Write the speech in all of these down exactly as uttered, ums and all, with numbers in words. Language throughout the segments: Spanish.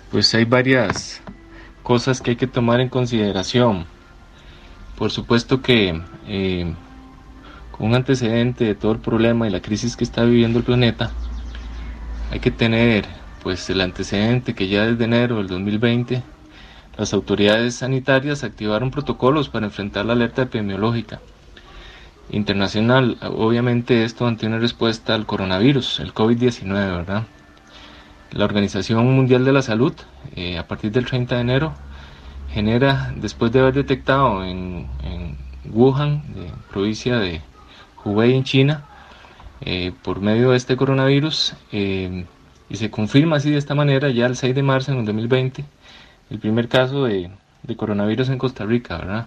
Pues hay varias cosas que hay que tomar en consideración. Por supuesto que eh, con un antecedente de todo el problema y la crisis que está viviendo el planeta, hay que tener pues el antecedente que ya desde enero del dos mil veinte las autoridades sanitarias activaron protocolos para enfrentar la alerta epidemiológica internacional. Obviamente esto ante una respuesta al coronavirus, el COVID diecinueve, ¿verdad? La Organización Mundial de la Salud, eh, a partir del treinta de enero, genera, después de haber detectado en, en Wuhan, de, provincia de Hubei en China, eh, por medio de este coronavirus, eh, y se confirma así de esta manera ya el seis de marzo en el dos mil veinte, el primer caso de, de coronavirus en Costa Rica, ¿verdad?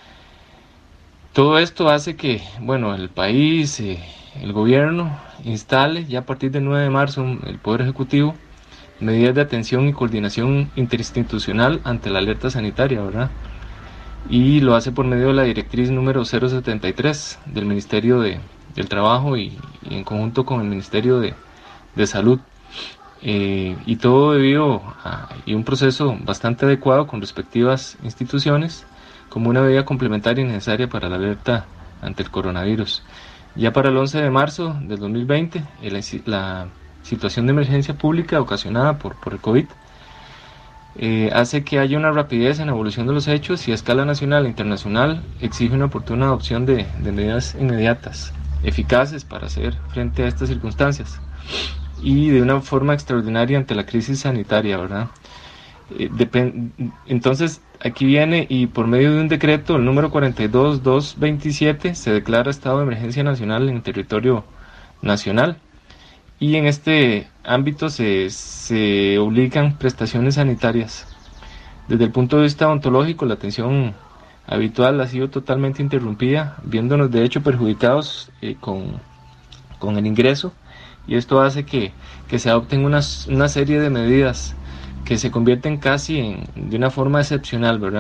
Todo esto hace que, bueno, el país, eh, el gobierno, instale ya a partir del nueve de marzo el Poder Ejecutivo medidas de atención y coordinación interinstitucional ante la alerta sanitaria, ¿verdad? Y lo hace por medio de la directriz número cero setenta y tres del Ministerio de, del Trabajo y, y en conjunto con el Ministerio de, de Salud. Eh, y todo debido a y un proceso bastante adecuado con respectivas instituciones como una medida complementaria y necesaria para la alerta ante el coronavirus. Ya para el once de marzo del dos mil veinte, la, la situación de emergencia pública ocasionada por, por el COVID eh, hace que haya una rapidez en la evolución de los hechos y a escala nacional e internacional exige una oportuna adopción de, de medidas inmediatas, eficaces para hacer frente a estas circunstancias y de una forma extraordinaria ante la crisis sanitaria, ¿verdad? Eh, depend- entonces aquí viene y por medio de un decreto, el número cuarenta y dos mil doscientos veintisiete, se declara estado de emergencia nacional en el territorio nacional. Y en este ámbito se, se obligan prestaciones sanitarias. Desde el punto de vista odontológico, la atención habitual ha sido totalmente interrumpida, viéndonos de hecho perjudicados eh, con, con el ingreso, y esto hace que, que se adopten unas, una serie de medidas que se convierten casi en, de una forma excepcional, ¿verdad?